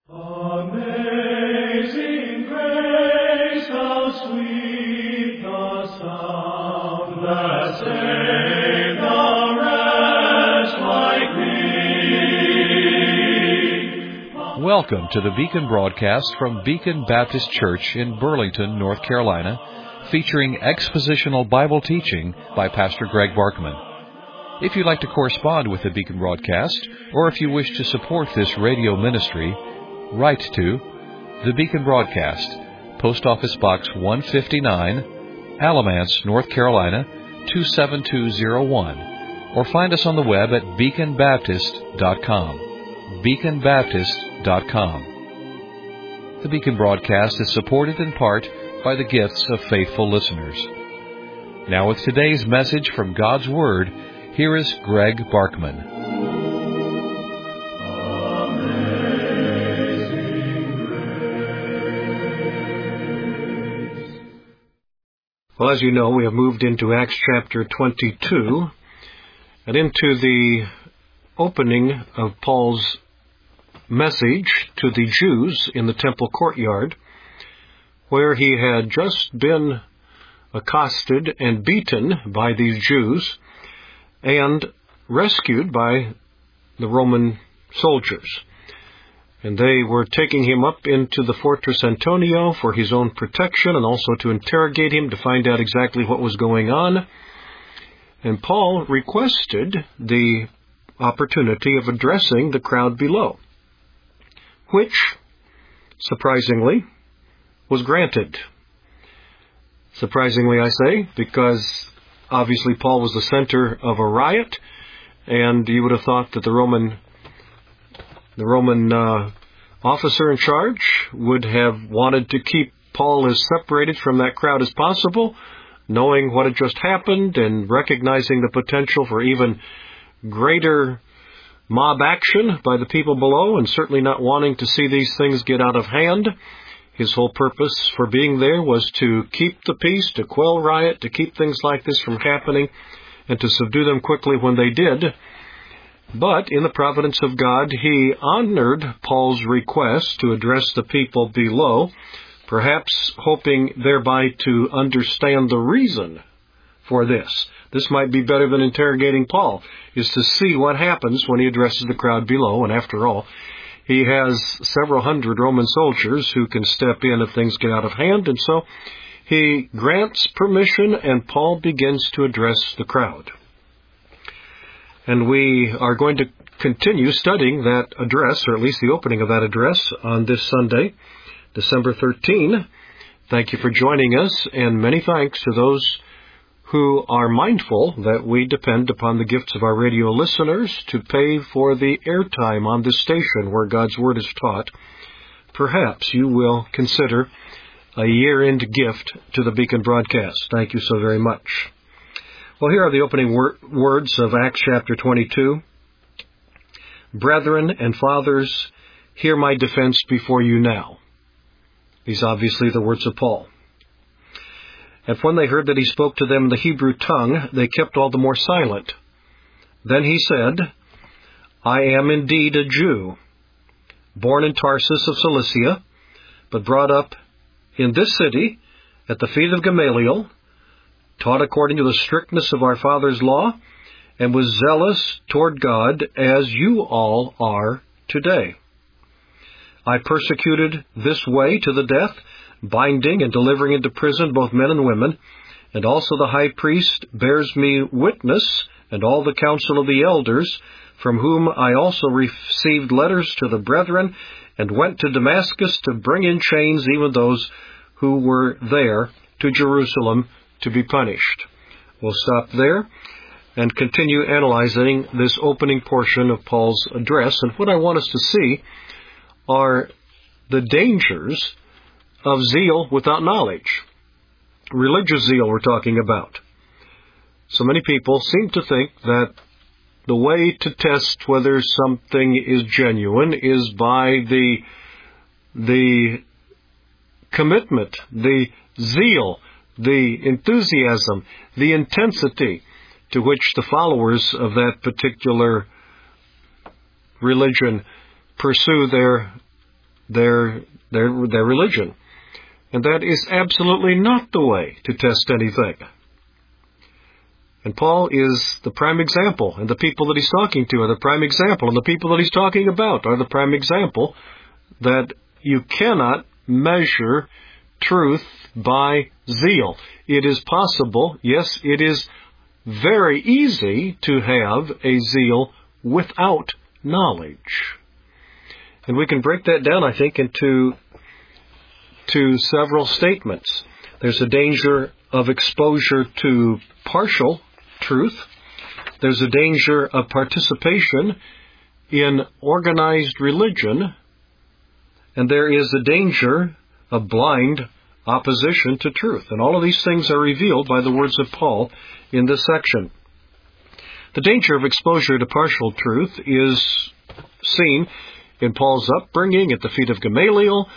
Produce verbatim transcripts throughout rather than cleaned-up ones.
Amazing grace, how sweet the sound that saved a wretch like me. Welcome to the Beacon broadcast from Beacon Baptist Church in Burlington, North Carolina, featuring expositional Bible teaching by Pastor Greg Barkman. If you'd like to correspond with the Beacon broadcast, or if you wish to support this radio ministry, write to the Beacon Broadcast, Post Office Box one fifty-nine, Alamance, North Carolina, two seven two zero one, or find us on the web at beacon baptist dot com. beacon baptist dot com. The Beacon Broadcast is supported in part by the gifts of faithful listeners. Now with today's message from God's Word, here is Greg Barkman. Well, as you know, we have moved into Acts chapter twenty-two and into the opening of Paul's message to the Jews in the temple courtyard, where he had just been accosted and beaten by these Jews and rescued by the Roman soldiers. And they were taking him up into the Fortress Antonio for his own protection and also to interrogate him to find out exactly what was going on. And Paul requested the opportunity of addressing the crowd below, which, surprisingly, was granted. Surprisingly, I say, because obviously Paul was the center of a riot, and you would have thought that the Roman the Roman uh, officer in charge would have wanted to keep Paul as separated from that crowd as possible, knowing what had just happened and recognizing the potential for even greater mob action by the people below, and certainly not wanting to see these things get out of hand. His whole purpose for being there was to keep the peace, to quell riot, to keep things like this from happening, and to subdue them quickly when they did. But in the providence of God, he honored Paul's request to address the people below, perhaps hoping thereby to understand the reason for this. This might be better than interrogating Paul, is to see what happens when he addresses the crowd below. And after all, he has several hundred Roman soldiers who can step in if things get out of hand. And so he grants permission, and Paul begins to address the crowd. And we are going to continue studying that address, or at least the opening of that address, on this Sunday, December thirteenth. Thank you for joining us, and many thanks to those who are mindful that we depend upon the gifts of our radio listeners to pay for the airtime on this station where God's Word is taught. Perhaps you will consider a year-end gift to the Beacon broadcast. Thank you so very much. Well, here are the opening wor- words of Acts chapter twenty-two. Brethren and fathers, hear my defense before you now. These obviously the words of Paul. And when they heard that he spoke to them in the Hebrew tongue, they kept all the more silent. Then he said, I am indeed a Jew, born in Tarsus of Cilicia, but brought up in this city at the feet of Gamaliel, taught according to the strictness of our father's law, and was zealous toward God as you all are today. I persecuted this way to the death, binding and delivering into prison both men and women, and also the high priest bears me witness, and all the council of the elders, from whom I also received letters to the brethren, and went to Damascus to bring in chains even those who were there to Jerusalem to be punished. We'll stop there and continue analyzing this opening portion of Paul's address. And what I want us to see are the dangers of zeal without knowledge. Religious zeal we're talking about. So many people seem to think that the way to test whether something is genuine is by the the commitment, the zeal, the enthusiasm, the intensity to which the followers of that particular religion pursue their their, their, their religion. And that is absolutely not the way to test anything. And Paul is the prime example, and the people that he's talking to are the prime example, and the people that he's talking about are the prime example that you cannot measure truth by zeal. It is possible, yes, it is very easy to have a zeal without knowledge. And we can break that down, I think, into to several statements. There's a danger of exposure to partial truth. There's a danger of participation in organized religion. And there is a danger of blind opposition to truth. And all of these things are revealed by the words of Paul in this section. The danger of exposure to partial truth is seen in Paul's upbringing at the feet of Gamaliel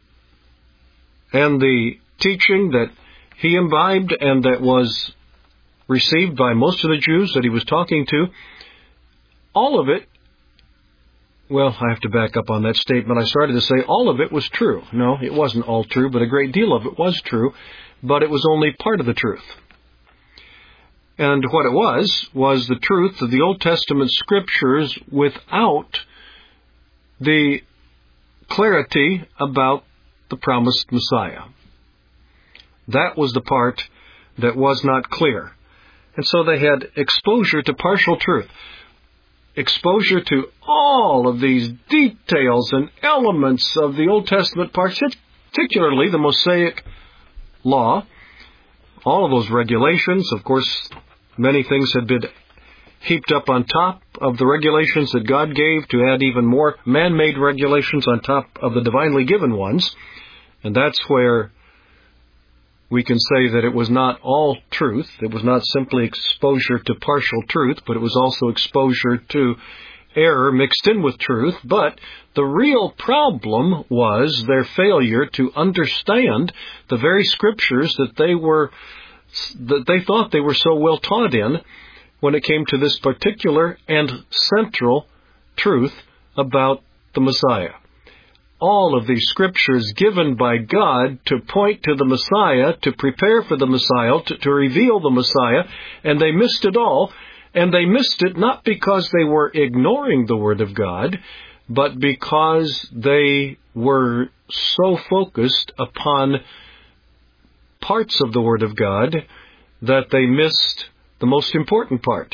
and the teaching that he imbibed and that was received by most of the Jews that he was talking to. All of it, well, I have to back up on that statement. I started to say all of it was true. No, it wasn't all true, but a great deal of it was true, but it was only part of the truth. And what it was, was the truth of the Old Testament Scriptures without the clarity about the promised Messiah. That was the part that was not clear. And so they had exposure to partial truth, exposure to all of these details and elements of the Old Testament, particularly the Mosaic Law, all of those regulations. Of course, many things had been heaped up on top of the regulations that God gave to add even more man-made regulations on top of the divinely given ones. And that's where we can say that it was not all truth. It was not simply exposure to partial truth, but it was also exposure to error mixed in with truth. But the real problem was their failure to understand the very Scriptures that they were, that they thought they were so well taught in when it came to this particular and central truth about the Messiah. All of these Scriptures given by God to point to the Messiah, to prepare for the Messiah, to, to reveal the Messiah, and they missed it all. And they missed it not because they were ignoring the Word of God, but because they were so focused upon parts of the Word of God that they missed the most important part.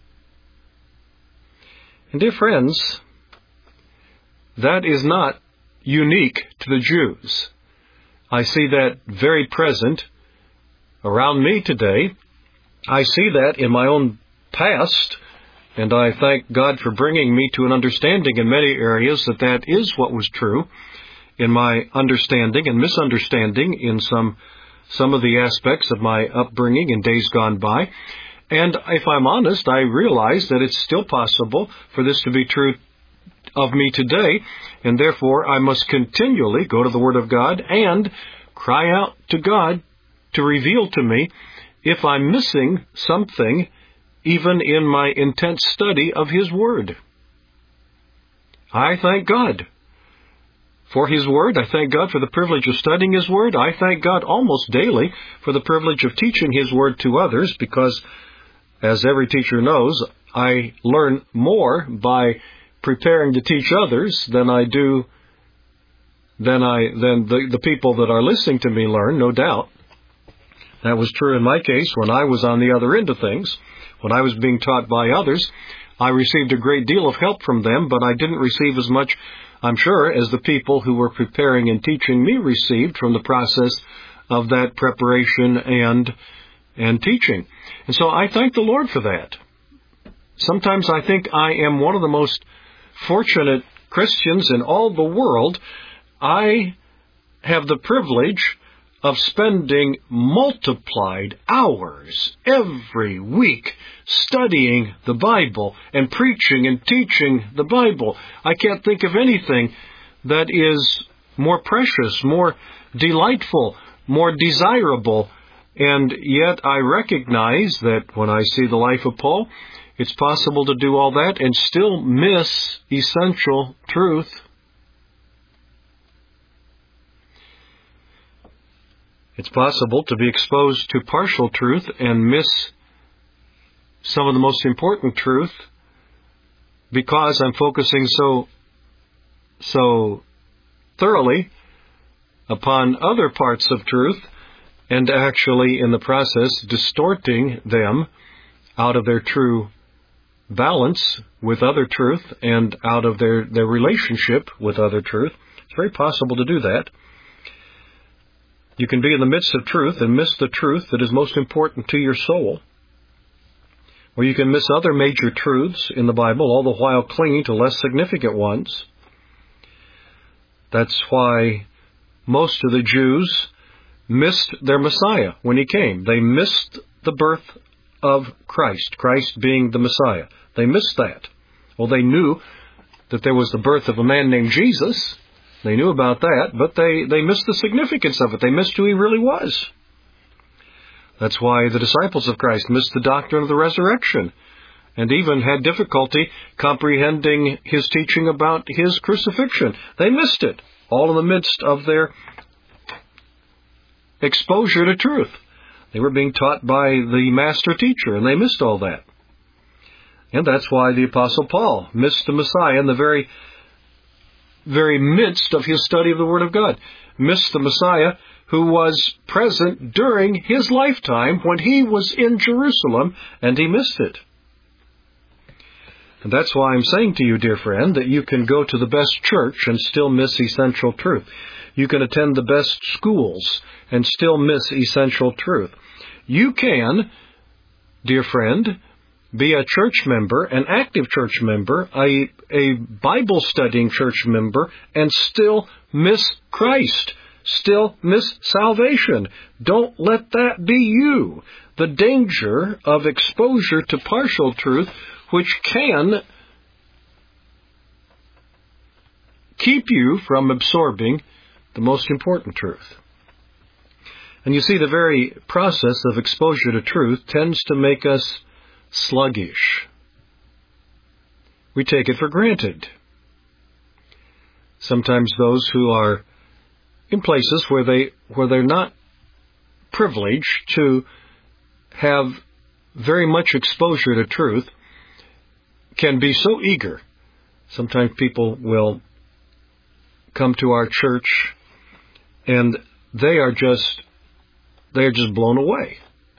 And dear friends, that is not unique to the Jews. I see that very present around me today. I see that in my own past, and I thank God for bringing me to an understanding in many areas that that is what was true in my understanding and misunderstanding in some some of the aspects of my upbringing in days gone by. And if I'm honest, I realize that it's still possible for this to be true of me today, and therefore I must continually go to the Word of God and cry out to God to reveal to me if I'm missing something even in my intense study of His Word. I thank God for His Word. I thank God for the privilege of studying His Word. I thank God almost daily for the privilege of teaching His Word to others, because, as every teacher knows, I learn more by preparing to teach others than I do, than I than the, the people that are listening to me learn, no doubt. That was true in my case when I was on the other end of things. When I was being taught by others, I received a great deal of help from them, but I didn't receive as much, I'm sure, as the people who were preparing and teaching me received from the process of that preparation and and teaching. And so I thank the Lord for that. Sometimes I think I am one of the most fortunate Christians in all the world. I have the privilege of spending multiplied hours every week studying the Bible and preaching and teaching the Bible. I can't think of anything that is more precious, more delightful, more desirable. And yet I recognize that when I see the life of Paul, it's possible to do all that and still miss essential truth. It's possible to be exposed to partial truth and miss some of the most important truth because I'm focusing so, so thoroughly upon other parts of truth and actually in the process distorting them out of their true balance with other truth and out of their, their relationship with other truth. It's very possible to do that. You can be in the midst of truth and miss the truth that is most important to your soul. Or you can miss other major truths in the Bible, all the while clinging to less significant ones. That's why most of the Jews missed their Messiah when he came. They missed the birth of Christ, Christ being the Messiah. They missed that. Well, they knew that there was the birth of a man named Jesus. They knew about that, but they, they missed the significance of it. They missed who he really was. That's why the disciples of Christ missed the doctrine of the resurrection and even had difficulty comprehending his teaching about his crucifixion. They missed it, all in the midst of their exposure to truth. They were being taught by the master teacher, and they missed all that. And that's why the Apostle Paul missed the Messiah in the very very midst of his study of the Word of God. Missed the Messiah who was present during his lifetime when he was in Jerusalem, and he missed it. And that's why I'm saying to you, dear friend, that you can go to the best church and still miss essential truth. You can attend the best schools and still miss essential truth. You can, dear friend, be a church member, an active church member, a, a Bible-studying church member, and still miss Christ, still miss salvation. Don't let that be you. The danger of exposure to partial truth, which can keep you from absorbing the most important truth. And you see, the very process of exposure to truth tends to make us sluggish. We take it for granted. Sometimes those who are in places where they where they're not privileged to have very much exposure to truth can be so eager. Sometimes people will come to our church and they are just they are just blown away.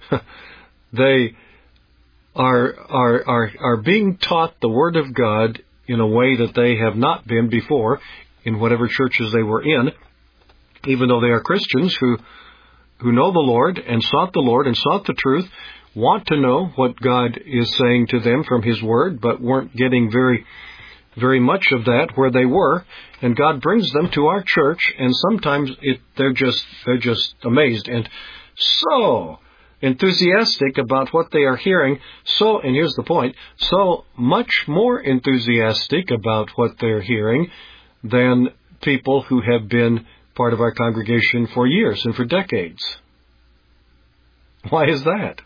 They Are, are are are being taught the Word of God in a way that they have not been before in whatever churches they were in, even though they are Christians who who know the Lord and sought the Lord and sought the truth, want to know what God is saying to them from His Word, but weren't getting very very much of that where they were, and God brings them to our church, and sometimes it, they're just they're just amazed and so enthusiastic about what they are hearing, so, and here's the point, so much more enthusiastic about what they're hearing than people who have been part of our congregation for years and for decades. Why is that?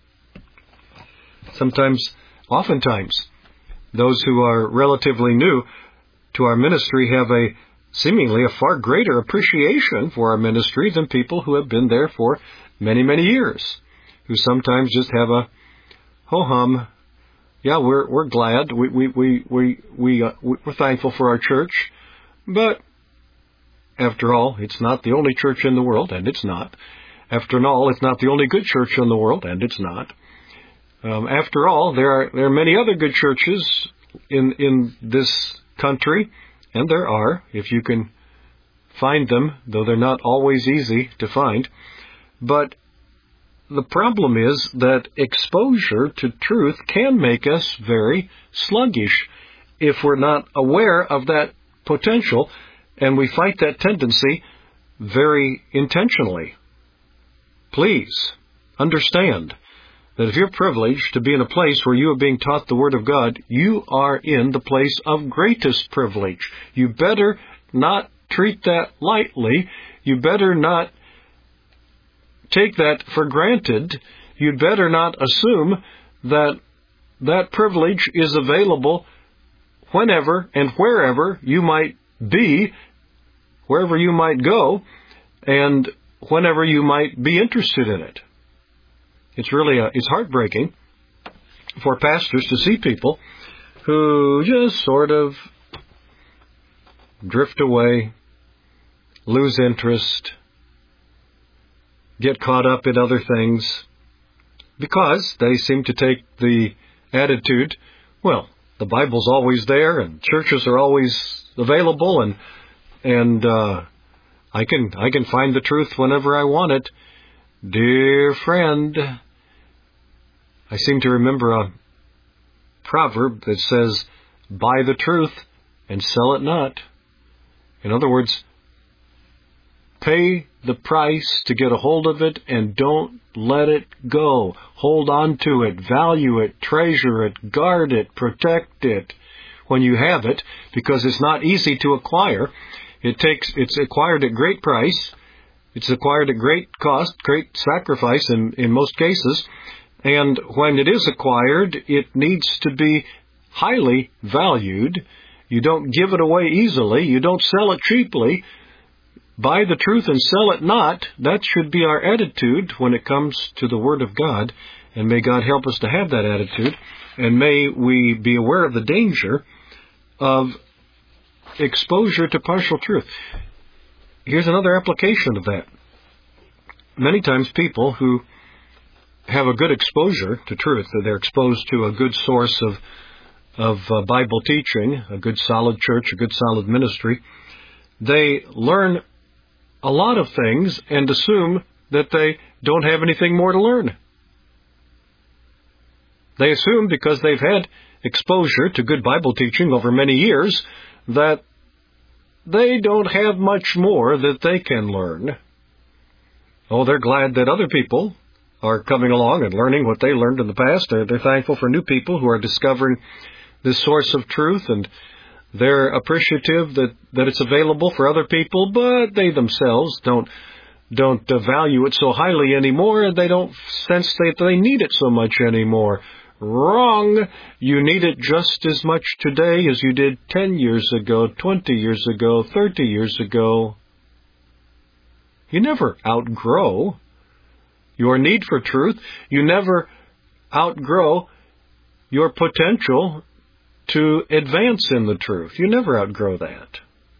Sometimes, oftentimes, those who are relatively new to our ministry have a seemingly a far greater appreciation for our ministry than people who have been there for many, many years, who sometimes just have a ho-hum. Yeah, we're we're glad. We we we we we uh, we're thankful for our church, but after all, it's not the only church in the world, and it's not. After all, it's not the only good church in the world, and it's not. Um, after all, there are there are many other good churches in in this country, and there are, if you can find them, though they're not always easy to find. But the problem is that exposure to truth can make us very sluggish if we're not aware of that potential, and we fight that tendency very intentionally. Please understand that if you're privileged to be in a place where you are being taught the Word of God, you are in the place of greatest privilege. You better not treat that lightly. You better not take that for granted. You'd better not assume that that privilege is available whenever and wherever you might be, wherever you might go, and whenever you might be interested in it. It's really a, it's heartbreaking for pastors to see people who just sort of drift away, lose interest, get caught up in other things, because they seem to take the attitude, well, the Bible's always there, and churches are always available, and and uh, I can I can find the truth whenever I want it. Dear friend, I seem to remember a proverb that says, "Buy the truth and sell it not." In other words, pay the price to get a hold of it and don't let it go. Hold on to it, value it, treasure it, guard it, protect it when you have it, because it's not easy to acquire. It takes, it's acquired at great price. It's acquired at great cost, great sacrifice in, in most cases. And when it is acquired, it needs to be highly valued. You don't give it away easily. You don't sell it cheaply. Buy the truth and sell it not. That should be our attitude when it comes to the Word of God. And may God help us to have that attitude. And may we be aware of the danger of exposure to partial truth. Here's another application of that. Many times people who have a good exposure to truth, that they're exposed to a good source of, of uh, Bible teaching, a good solid church, a good solid ministry, they learn a lot of things and assume that they don't have anything more to learn. They assume because they've had exposure to good Bible teaching over many years that they don't have much more that they can learn. Oh, they're glad that other people are coming along and learning what they learned in the past. They're, they're thankful for new people who are discovering this source of truth, and they're appreciative that, that it's available for other people, but they themselves don't don't uh, value it so highly anymore, and they don't sense that they need it so much anymore. Wrong! You need it just as much today as you did ten years ago, twenty years ago, thirty years ago. You never outgrow your need for truth. You never outgrow your potential to advance in the truth. You never outgrow that.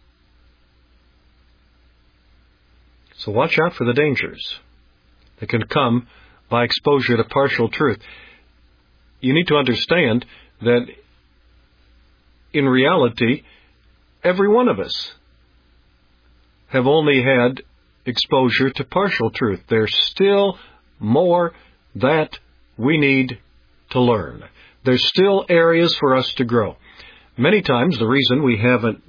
So watch out for the dangers that can come by exposure to partial truth. You need to understand that in reality, every one of us have only had exposure to partial truth. There's still more that we need to learn. There's still areas for us to grow. Many times the reason we haven't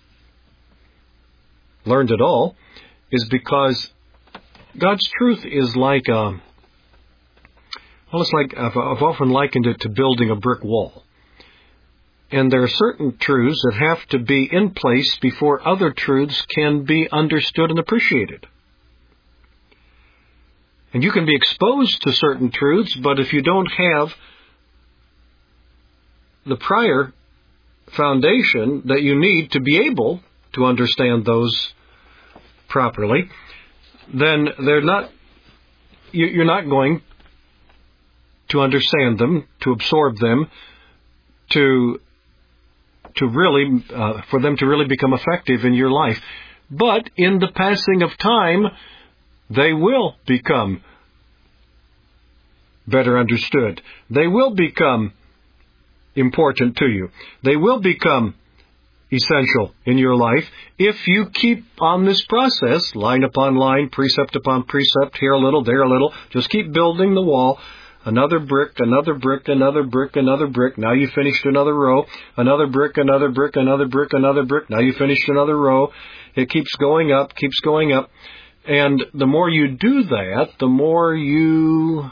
learned it all is because God's truth is like a, well, it's like, I've, I've often likened it to building a brick wall. And there are certain truths that have to be in place before other truths can be understood and appreciated. And you can be exposed to certain truths, but if you don't have the prior foundation that you need to be able to understand those properly, then they're not, you're not going to understand them, to absorb them, to to really, uh, for them to really become effective in your life. But in the passing of time, they will become better understood. They will become important to you. They will become essential in your life if you keep on this process, line upon line, precept upon precept, here a little, there a little. Just keep building the wall. Another brick, another brick, another brick, another brick. Now you finished another row. Another brick, another brick, another brick, another brick. Now you finished another row. It keeps going up, keeps going up. And the more you do that, the more you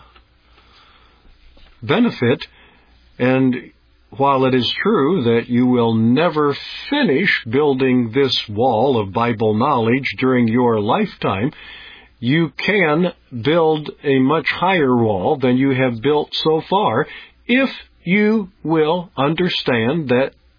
benefit. And while it is true that you will never finish building this wall of Bible knowledge during your lifetime, you can build a much higher wall than you have built so far if you will understand that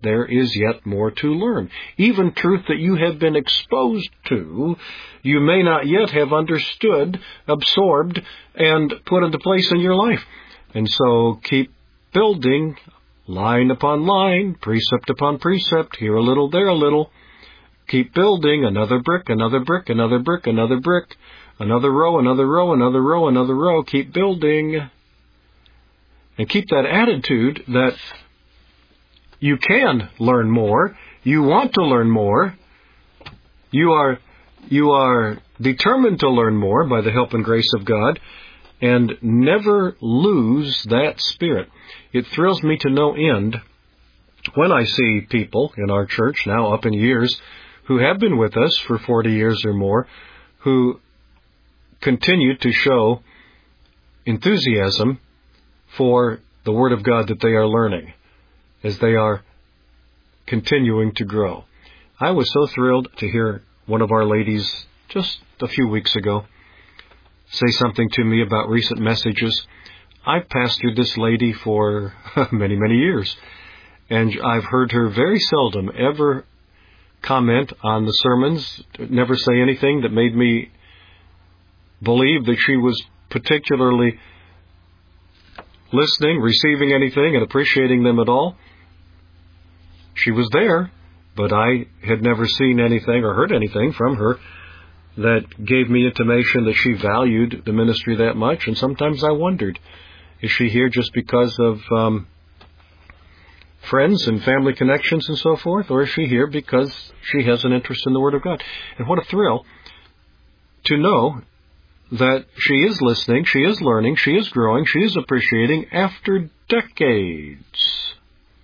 there is yet more to learn. Even truth that you have been exposed to, you may not yet have understood, absorbed, and put into place in your life. And so keep building, line upon line, precept upon precept, here a little, there a little. Keep building, another brick, another brick, another brick, another brick, another row, another row, another row, another row. Keep building. And keep that attitude that you can learn more, you want to learn more, you are, you are determined to learn more by the help and grace of God, and never lose that spirit. It thrills me to no end when I see people in our church, now up in years, who have been with us for forty years or more, who continue to show enthusiasm for the Word of God that they are learning as they are continuing to grow. I was so thrilled to hear one of our ladies just a few weeks ago say something to me about recent messages. I've pastored this lady for many, many years, and I've heard her very seldom ever comment on the sermons, never say anything that made me believe that she was particularly listening, receiving anything, and appreciating them at all. She was there, but I had never seen anything or heard anything from her that gave me intimation that she valued the ministry that much. And sometimes I wondered, is she here just because of um, friends and family connections and so forth, or is she here because she has an interest in the Word of God? And what a thrill to know that she is listening, she is learning, she is growing, she is appreciating after decades.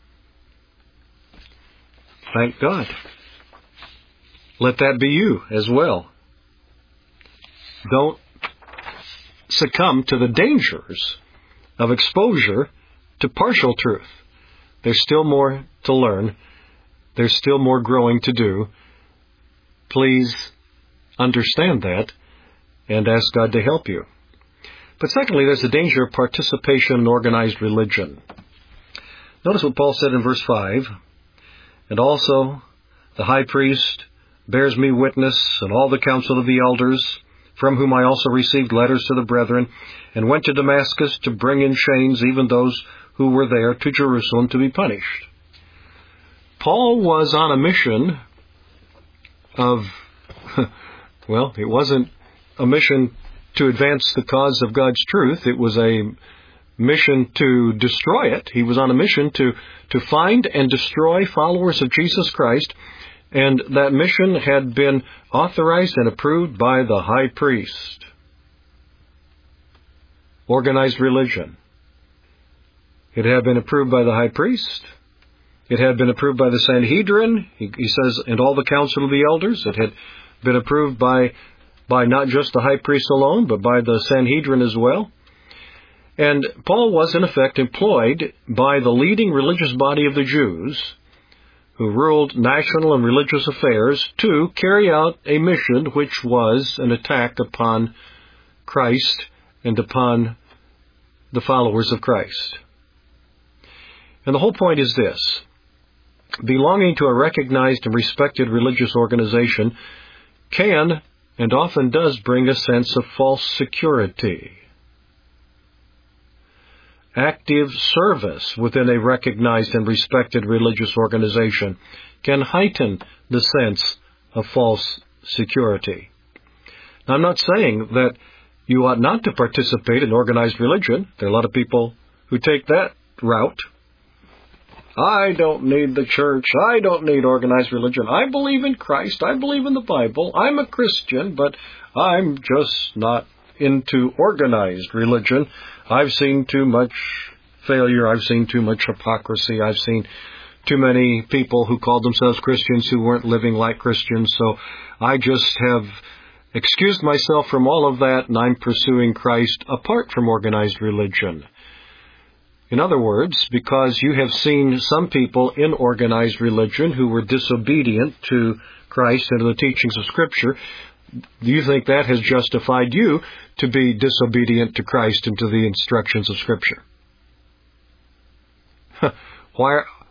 Thank God. Let that be you as well. Don't succumb to the dangers of exposure to partial truth. There's still more to learn. There's still more growing to do. Please understand that and ask God to help you. But secondly, there's the danger of participation in organized religion. Notice what Paul said in verse five. And also the high priest bears me witness, and all the council of the elders, from whom I also received letters to the brethren, and went to Damascus to bring in chains even those who were there to Jerusalem to be punished. Paul was on a mission of, well, it wasn't a mission to advance the cause of God's truth. It was a mission to destroy it. He was on a mission to, to find and destroy followers of Jesus Christ, and that mission had been authorized and approved by the high priest. Organized religion. It had been approved by the high priest. It had been approved by the Sanhedrin. He, he says, and all the council of the elders. It had been approved by, by not just the high priest alone, but by the Sanhedrin as well. And Paul was, in effect, employed by the leading religious body of the Jews, who ruled national and religious affairs, to carry out a mission which was an attack upon Christ and upon the followers of Christ. And the whole point is this. Belonging to a recognized and respected religious organization can and often does bring a sense of false security. Active service within a recognized and respected religious organization can heighten the sense of false security. Now, I'm not saying that you ought not to participate in organized religion. There are a lot of people who take that route. I don't need the church. I don't need organized religion. I believe in Christ. I believe in the Bible. I'm a Christian, but I'm just not into organized religion. I've seen too much failure. I've seen too much hypocrisy. I've seen too many people who called themselves Christians who weren't living like Christians. So I just have excused myself from all of that, and I'm pursuing Christ apart from organized religion. In other words, because you have seen some people in organized religion who were disobedient to Christ and to the teachings of Scripture, do you think that has justified you to be disobedient to Christ and to the instructions of Scripture? Why,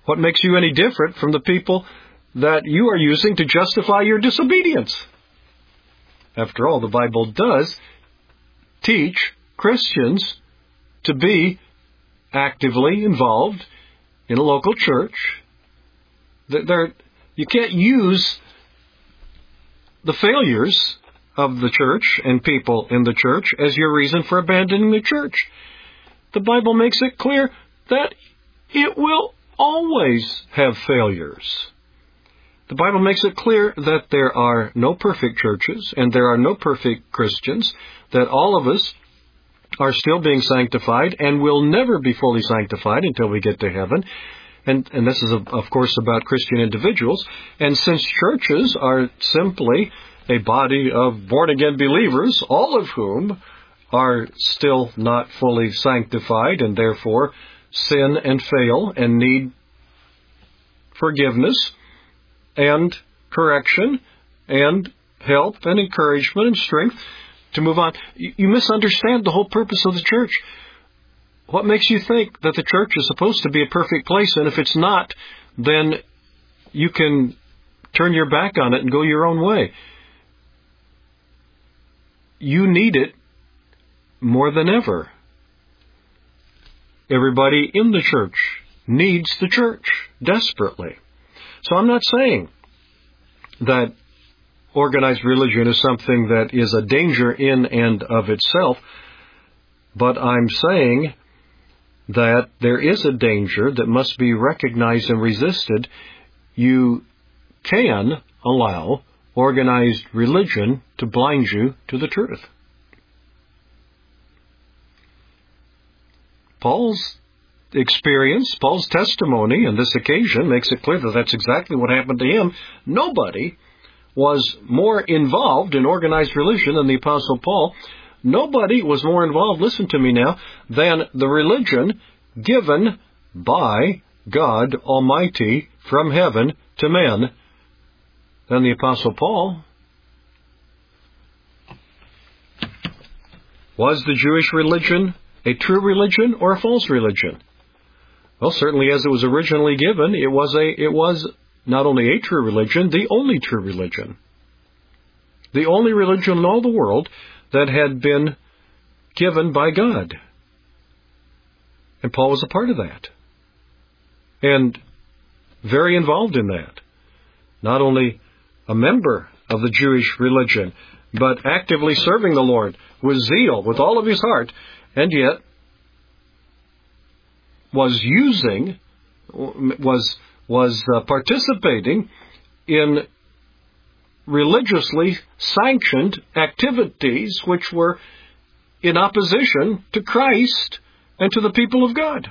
What makes you any different from the people that you are using to justify your disobedience? After all, the Bible does teach Christians to be actively involved in a local church. They're, you can't use the failures of the church and people in the church as your reason for abandoning the church. The Bible makes it clear that it will always have failures. The Bible makes it clear that there are no perfect churches and there are no perfect Christians, that all of us are still being sanctified and will never be fully sanctified until we get to heaven. And, and this is, of course, about Christian individuals. And since churches are simply a body of born-again believers, all of whom are still not fully sanctified and therefore sin and fail and need forgiveness and correction and help and encouragement and strength to move on. You misunderstand the whole purpose of the church. What makes you think that the church is supposed to be a perfect place, and if it's not, then you can turn your back on it and go your own way? You need it more than ever. Everybody in the church needs the church desperately. So I'm not saying that organized religion is something that is a danger in and of itself, but I'm saying that there is a danger that must be recognized and resisted. You can allow organized religion to blind you to the truth. Paul's experience, Paul's testimony on this occasion makes it clear that that's exactly what happened to him. Nobody was more involved in organized religion than the Apostle Paul. Nobody was more involved, listen to me now, than the religion given by God Almighty from heaven to men than the Apostle Paul. Was the Jewish religion a true religion or a false religion? Well, certainly as it was originally given, it was a it was not only a true religion, the only true religion. The only religion in all the world that had been given by God. And Paul was a part of that. And very involved in that. Not only a member of the Jewish religion, but actively serving the Lord with zeal, with all of his heart, and yet was using, was was uh, participating in religiously sanctioned activities which were in opposition to Christ and to the people of God.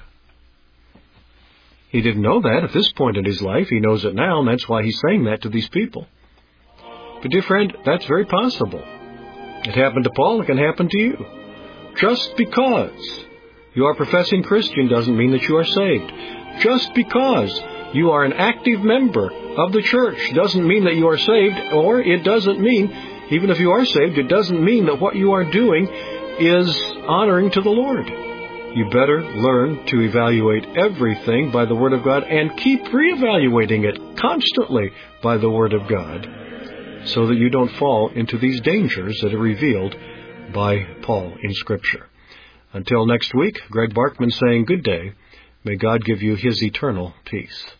He didn't know that at this point in his life. He knows it now, and that's why he's saying that to these people. But dear friend, that's very possible. It happened to Paul, it can happen to you. Just because you are a professing Christian doesn't mean that you are saved. Just because you are an active member of the church doesn't mean that you are saved, or it doesn't mean, even if you are saved, it doesn't mean that what you are doing is honoring to the Lord. You better learn to evaluate everything by the Word of God and keep reevaluating it constantly by the Word of God so that you don't fall into these dangers that are revealed by Paul in Scripture. Until next week, Greg Barkman saying good day. May God give you His eternal peace.